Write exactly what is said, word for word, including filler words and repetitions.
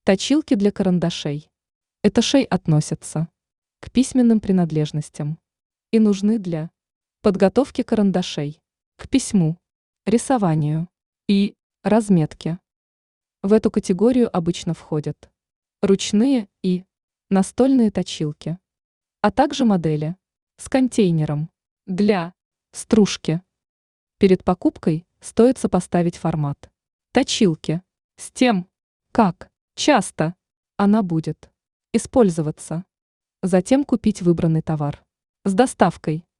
Точилки для карандашей. Этажей относятся к письменным принадлежностям и нужны для подготовки карандашей к письму, рисованию и разметке. В эту категорию обычно входят ручные и настольные точилки, а также модели с контейнером для стружки. Перед покупкой стоит сопоставить формат точилки с тем, как часто она будет использоваться. Затем купить выбранный товар с доставкой.